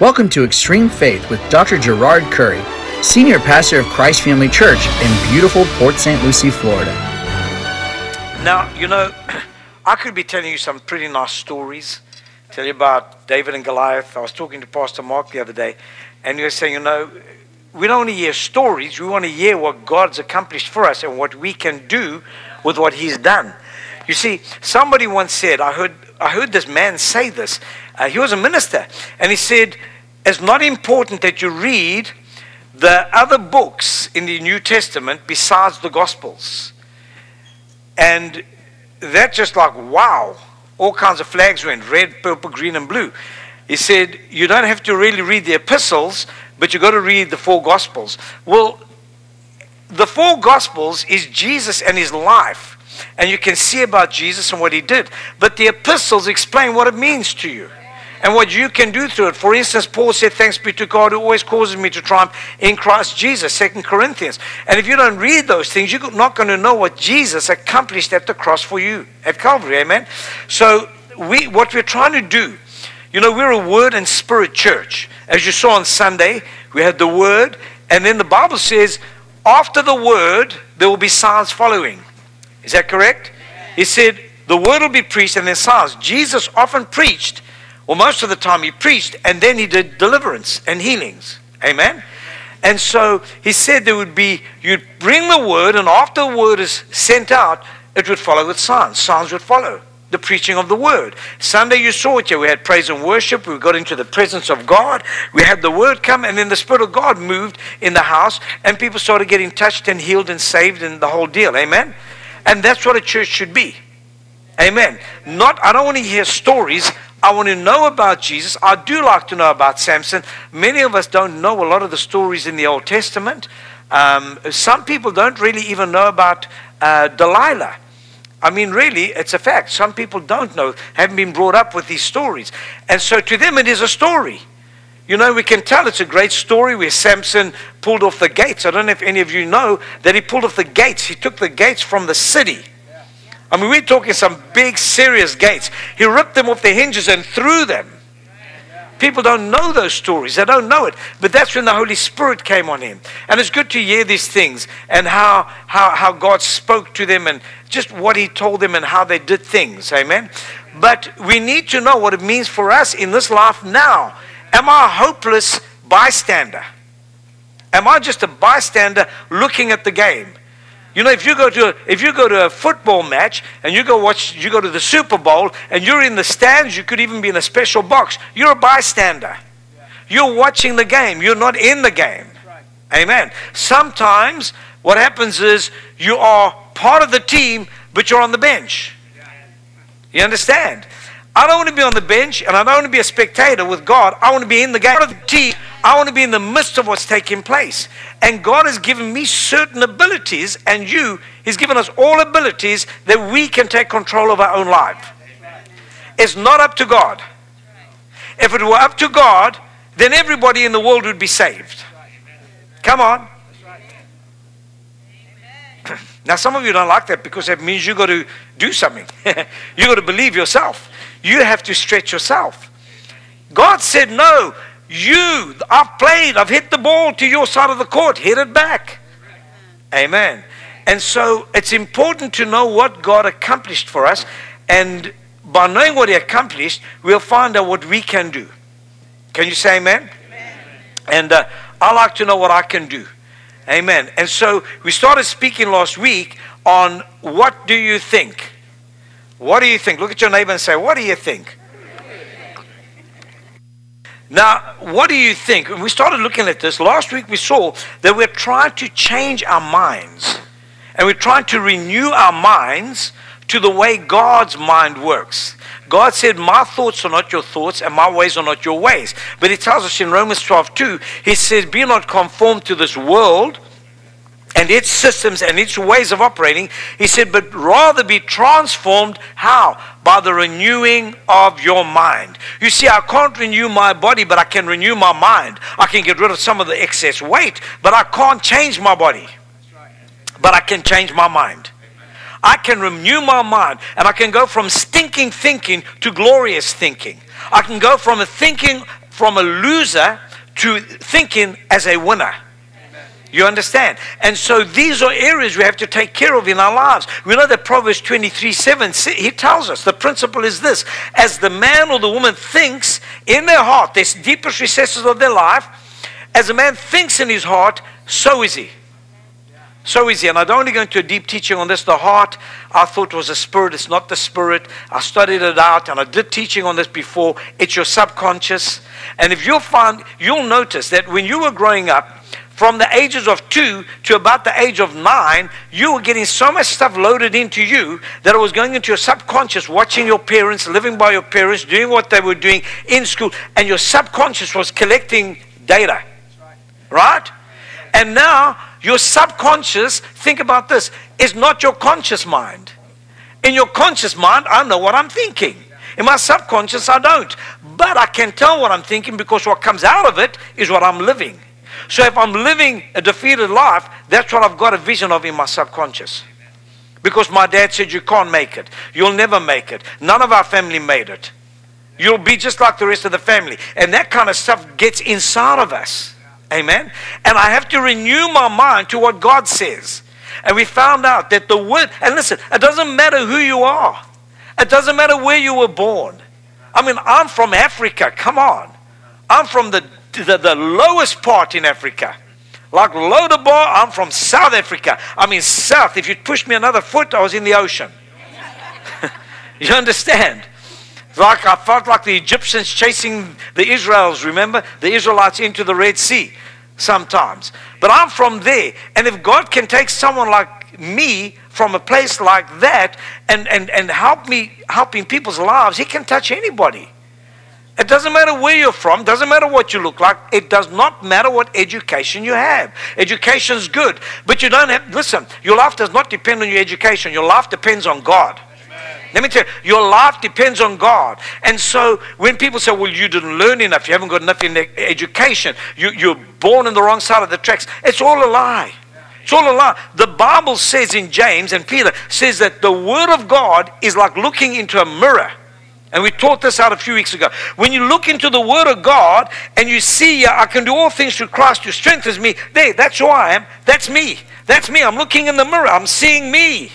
Welcome to Extreme Faith with Dr. Gerard Curry, Senior Pastor of Christ Family Church in beautiful Port St. Lucie, Florida. Now, I could be telling you some pretty nice stories, tell you about David and Goliath. I was talking to Pastor Mark the other day, and he was saying, we don't want to hear stories, we want to hear what God's accomplished for us and what we can do with what He's done. You see, somebody once said, I heard this man say this. He was a minister, and he said, it's not important that you read the other books in the New Testament besides the Gospels. And that just like, wow, all kinds of flags went, red, purple, green, and blue. He said, you don't have to really read the epistles, but you've got to read the four Gospels. Well, the four Gospels is Jesus and His life. And you can see about Jesus and what He did. But the epistles explain what it means to you and what you can do through it. For instance, Paul said, thanks be to God who always causes me to triumph in Christ Jesus, 2 Corinthians. And if you don't read those things, you're not going to know what Jesus accomplished at the cross for you at Calvary, amen? So what we're trying to do, we're a word and spirit church. As you saw on Sunday, we had the word, and then the Bible says, after the word, there will be signs following. Is that correct? He said, the word will be preached and then signs. Jesus often preached, or most of the time He preached, and then He did deliverance and healings. Amen? And so He said you'd bring the word, and after the word is sent out, it would follow with signs. Signs would follow the preaching of the word. Sunday you saw it here. We had praise and worship. We got into the presence of God. We had the word come, and then the Spirit of God moved in the house, and people started getting touched and healed and saved and the whole deal. Amen? And that's what a church should be. Amen. I don't want to hear stories. I want to know about Jesus. I do like to know about Samson. Many of us don't know a lot of the stories in the Old Testament. Some people don't really even know about Delilah. I mean, really, it's a fact. Some people don't know, haven't been brought up with these stories. And so to them, it is a story. We can tell it's a great story where Samson pulled off the gates. I don't know if any of you know that he pulled off the gates. He took the gates from the city. I mean, we're talking some big, serious gates. He ripped them off their hinges and threw them. People don't know those stories. They don't know it. But that's when the Holy Spirit came on him. And it's good to hear these things and how God spoke to them and just what He told them and how they did things. Amen? But we need to know what it means for us in this life now. Am I a hopeless bystander? Am I just a bystander looking at the game? If you go to a football match and you go to the Super Bowl and you're in the stands, you could even be in a special box. You're a bystander. You're watching the game. You're not in the game. Amen. Sometimes what happens is you are part of the team, but you're on the bench. You understand? I don't want to be on the bench, and I don't want to be a spectator with God. I want to be in the game of the team. I want to be in the midst of what's taking place. And God has given me certain abilities, and He's given us all abilities that we can take control of our own life. It's not up to God. If it were up to God, then everybody in the world would be saved. Come on. Now, some of you don't like that because that means you've got to do something. You've got to believe yourself. You have to stretch yourself. God said, no, I've hit the ball to your side of the court. Hit it back. Amen. And so it's important to know what God accomplished for us. And by knowing what He accomplished, we'll find out what we can do. Can you say amen? Amen. And I like to know what I can do. Amen. And so we started speaking last week on what do you think? What do you think? Look at your neighbor and say, what do you think? Now, what do you think? When we started looking at this, last week we saw that we're trying to change our minds. And we're trying to renew our minds to the way God's mind works. God said, my thoughts are not your thoughts and my ways are not your ways. But He tells us in Romans 12:2, He says, be not conformed to this world and its systems and its ways of operating. He said, but rather be transformed. How? By the renewing of your mind. You see, I can't renew my body, but I can renew my mind. I can get rid of some of the excess weight, but I can't change my body. But I can change my mind. I can renew my mind, and I can go from stinking thinking to glorious thinking. I can go from a thinking from a loser to thinking as a winner. You understand? And so these are areas we have to take care of in our lives. We know that Proverbs 23:7, he tells us the principle is this: as the man or the woman thinks in their heart, their deepest recesses of their life, as a man thinks in his heart, so is he. So is he. And I don't want to go into a deep teaching on this. The heart, I thought, was a spirit. It's not the spirit. I studied it out, and I did teaching on this before. It's your subconscious. And if you'll notice that when you were growing up, from the ages of 2 to about the age of 9, you were getting so much stuff loaded into you that it was going into your subconscious, watching your parents, living by your parents, doing what they were doing in school, and your subconscious was collecting data. Right? And now, your subconscious, think about this, is not your conscious mind. In your conscious mind, I know what I'm thinking. In my subconscious, I don't. But I can tell what I'm thinking because what comes out of it is what I'm living. So if I'm living a defeated life, that's what I've got a vision of in my subconscious. Because my dad said, you can't make it. You'll never make it. None of our family made it. You'll be just like the rest of the family. And that kind of stuff gets inside of us. Amen? And I have to renew my mind to what God says. And we found out that the word, and listen, it doesn't matter who you are. It doesn't matter where you were born. I mean, I'm from Africa. Come on. I'm from the lowest part in Africa. Like Lodabar, I'm from South Africa. I mean, south. If you push me another foot, I was in the ocean. You understand? Like I felt like the Egyptians chasing the Israelites, remember? The Israelites into the Red Sea sometimes. But I'm from there. And if God can take someone like me from a place like that and helping people's lives, he can touch anybody. It doesn't matter where you're from, doesn't matter what you look like, it does not matter what education you have. Education's good, but you don't have, listen, your life does not depend on your education, your life depends on God. Let me tell you, your life depends on God. And so when people say, well, you didn't learn enough, you haven't got enough in education, you're born on the wrong side of the tracks, it's all a lie. It's all a lie. The Bible says in James, and Peter says that the Word of God is like looking into a mirror. And we taught this out a few weeks ago. When you look into the Word of God and you see, I can do all things through Christ who strengthens me. There, that's who I am. That's me. That's me. I'm looking in the mirror. I'm seeing me.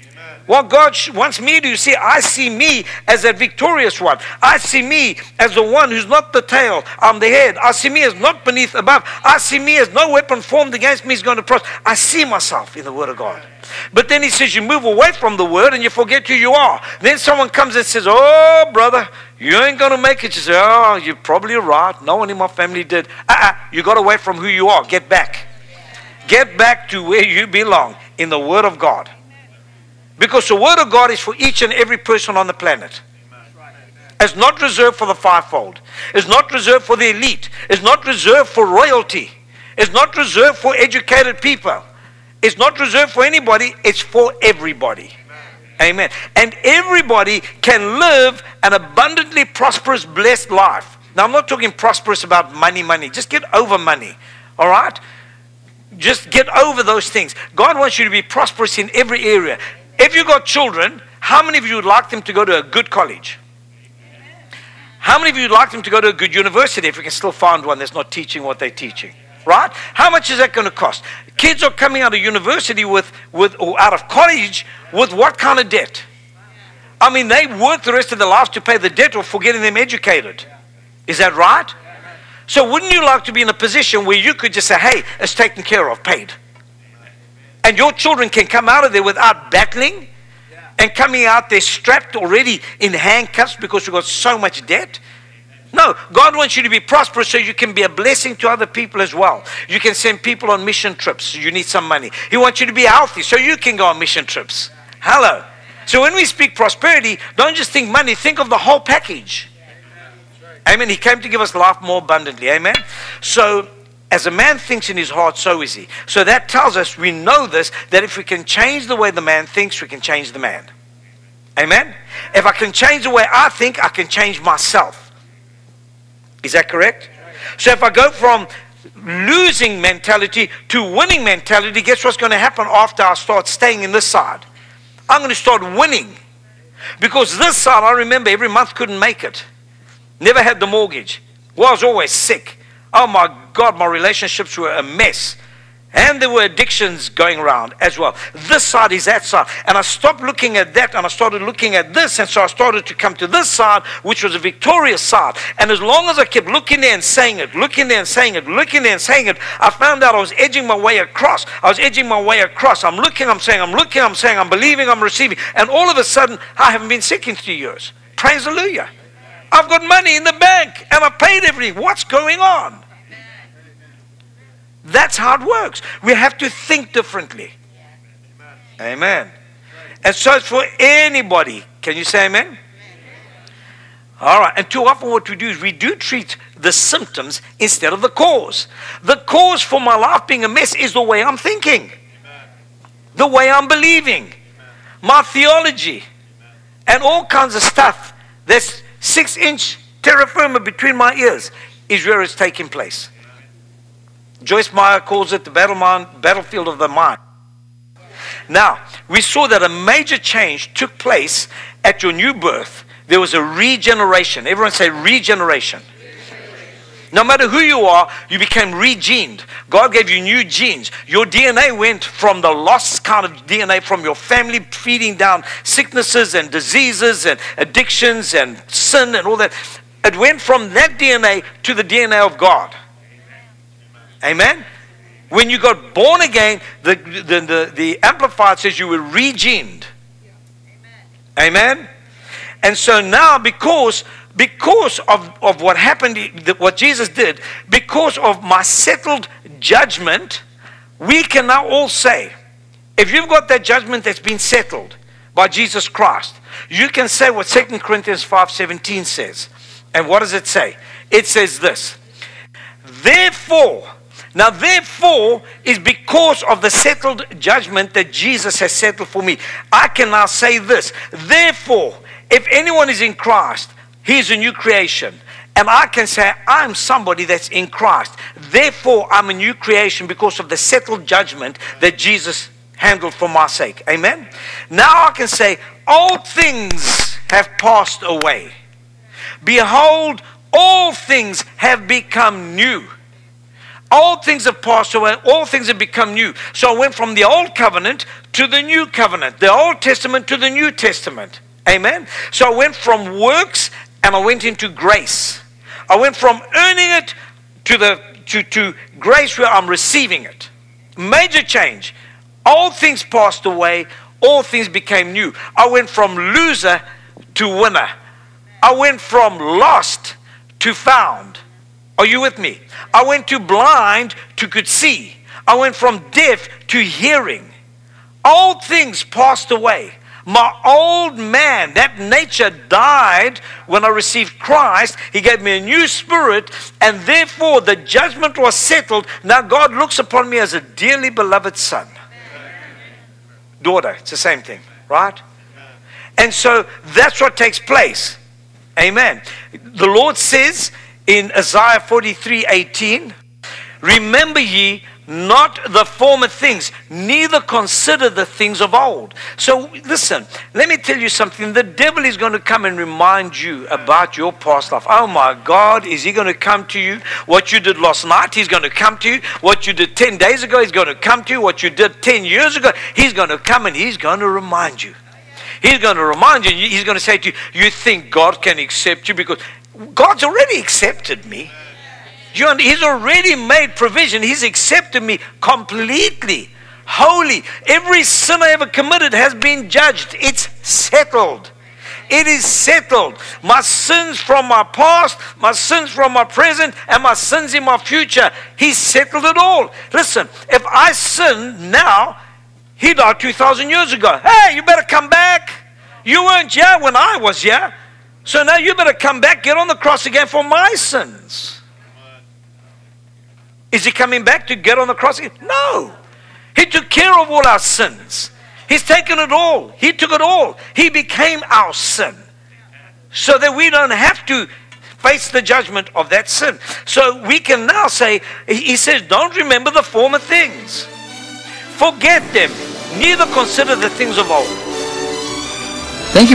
What God wants me to see, I see me as that victorious one. I see me as the one who's not the tail, I'm the head. I see me as not beneath, above. I see me as no weapon formed against me is going to prosper. I see myself in the Word of God. But then he says you move away from the Word and you forget who you are. Then someone comes and says, oh, brother, you ain't going to make it. You say, oh, you're probably right. No one in my family did. You got away from who you are. Get back. Get back to where you belong, in the Word of God. Because the Word of God is for each and every person on the planet. It's not reserved for the fivefold. It's not reserved for the elite. It's not reserved for royalty. It's not reserved for educated people. It's not reserved for anybody. It's for everybody. Amen. And everybody can live an abundantly prosperous, blessed life. Now, I'm not talking prosperous about money. Just get over money. All right? Just get over those things. God wants you to be prosperous in every area. If you've got children, how many of you would like them to go to a good college? How many of you would like them to go to a good university if we can still find one that's not teaching what they're teaching? Right? How much is that going to cost? Kids are coming out of university or out of college with what kind of debt? I mean, they work the rest of their lives to pay the debt or for getting them educated. Is that right? So wouldn't you like to be in a position where you could just say, hey, it's taken care of, paid? And your children can come out of there without battling and coming out there strapped already in handcuffs because you've got so much debt. No, God wants you to be prosperous so you can be a blessing to other people as well. You can send people on mission trips. So you need some money. He wants you to be healthy so you can go on mission trips. Hello. So when we speak prosperity, don't just think money. Think of the whole package. Amen. He came to give us life more abundantly. Amen. So as a man thinks in his heart, so is he. So that tells us, we know this, that if we can change the way the man thinks, we can change the man. Amen? If I can change the way I think, I can change myself. Is that correct? So if I go from losing mentality to winning mentality, guess what's going to happen after I start staying in this side? I'm going to start winning. Because this side, I remember every month couldn't make it. Never had the mortgage. Well, I was always sick. Oh my God, my relationships were a mess. And there were addictions going around as well. This side is that side. And I stopped looking at that and I started looking at this. And so I started to come to this side, which was a victorious side. And as long as I kept looking there and saying it, looking there and saying it, looking there and saying it, I found out I was edging my way across. I was edging my way across. I'm looking, I'm saying, I'm looking, I'm saying, I'm believing, I'm receiving. And all of a sudden, I haven't been sick in 3 years. Praise hallelujah. I've got money in the bank and I paid everything. What's going on? That's how it works. We have to think differently. Amen. And so it's for anybody. Can you say amen? All right. And too often what we do is we do treat the symptoms instead of the cause. The cause for my life being a mess is the way I'm thinking. The way I'm believing. My theology. And all kinds of stuff. This 6-inch terra firma between my ears is where it's taking place. Joyce Meyer calls it the battlefield of the mind. Now, we saw that a major change took place at your new birth. There was a regeneration. Everyone say regeneration. No matter who you are, you became regened. God gave you new genes. Your DNA went from the lost kind of DNA from your family feeding down sicknesses and diseases and addictions and sin and all that. It went from that DNA to the DNA of God. Amen? When you got born again, the Amplified says you were regened. Amen? And so now because of what happened, what Jesus did, because of my settled judgment, we can now all say, if you've got that judgment that's been settled by Jesus Christ, you can say what 2 Corinthians 5:17 says. And what does it say? It says this. Therefore is because of the settled judgment that Jesus has settled for me. I can now say this. Therefore, if anyone is in Christ, he is a new creation. And I can say, I'm somebody that's in Christ. Therefore, I'm a new creation because of the settled judgment that Jesus handled for my sake. Amen? Now I can say, all things have passed away. Behold, all things have become new. All things have passed away. All things have become new. So I went from the old covenant to the new covenant. The Old Testament to the New Testament. Amen? So I went from works and I went into grace. I went from earning it to grace where I'm receiving it. Major change. All things passed away. All things became new. I went from loser to winner. I went from lost to found. Are you with me? I went to blind to could see. I went from deaf to hearing. All things passed away. My old man, that nature died when I received Christ. He gave me a new spirit, and therefore the judgment was settled. Now God looks upon me as a dearly beloved son. Daughter, it's the same thing, right? And so that's what takes place. Amen. The Lord says in Isaiah 43:18, remember ye not the former things, neither consider the things of old. So listen, let me tell you something. The devil is going to come and remind you about your past life. Oh my God, is he going to come to you? What you did last night, he's going to come to you. What you did 10 days ago, he's going to come to you. What you did 10 years ago, he's going to come and he's going to remind you. He's going to remind you. He's going to say to you, you think God can accept you because God's already accepted me. He's already made provision. He's accepted me completely, holy. Every sin I ever committed has been judged. It's settled. It is settled. My sins from my past, my sins from my present, and my sins in my future. He's settled it all. Listen, if I sin now, he died 2,000 years ago. Hey, you better come back. You weren't here when I was here. So now you better come back, get on the cross again for my sins. Is he coming back to get on the cross again? No. He took care of all our sins. He's taken it all. He took it all. He became our sin. So that we don't have to face the judgment of that sin. So we can now say, he says, don't remember the former things. Forget them. Neither consider the things of old.